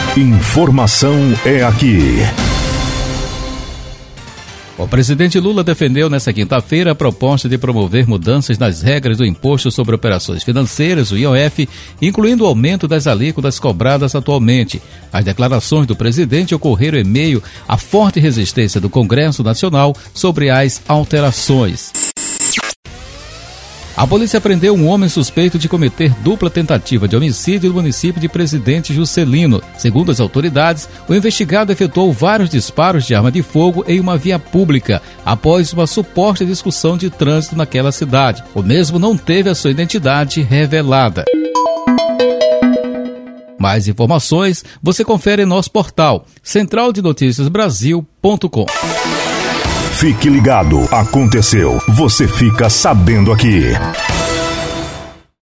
Informação é aqui. O presidente Lula defendeu nesta quinta-feira a proposta de promover mudanças nas regras do Imposto sobre Operações Financeiras, o IOF, incluindo o aumento das alíquotas cobradas atualmente. As declarações do presidente ocorreram em meio à forte resistência do Congresso Nacional sobre as alterações. A polícia prendeu um homem suspeito de cometer dupla tentativa de homicídio no município de Presidente Juscelino. Segundo as autoridades, o investigado efetuou vários disparos de arma de fogo em uma via pública, após uma suposta discussão de trânsito naquela cidade. O mesmo não teve a sua identidade revelada. Mais informações você confere em nosso portal centraldenoticiasbrasil.com. Fique ligado, aconteceu, você fica sabendo aqui.